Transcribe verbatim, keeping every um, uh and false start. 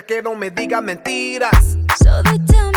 que no me digas mentiras. So they tell me